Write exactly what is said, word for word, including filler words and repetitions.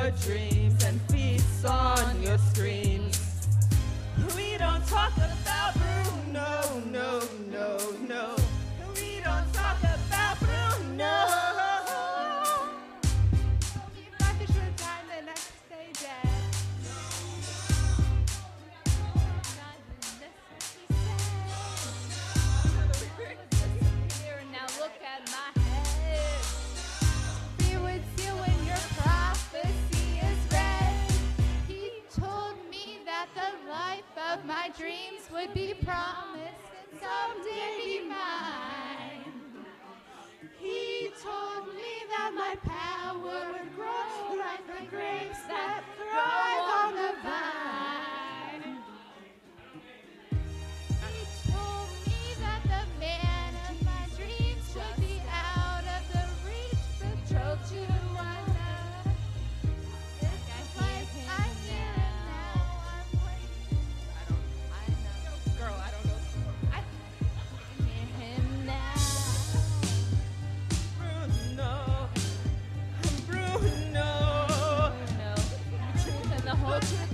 your dreams and feasts on your screams. We don't talk about Bruno, no, no, no. We don't talk about Bruno. Life is short time, the next day dead. Here now look at my head. Be with you when your prophecy is read. He told me that the life of my dreams would be promised and someday be mine. He told me that my power would grow like the grapes that thrive on the vine. He told me that the man of my dreams would be out of the reach, betrothed to one love. It's like I'm here and now I'm waiting. I don't, I know. girl, I don't know. I hear him now. Bruno, Bruno. No, the truth and the whole truth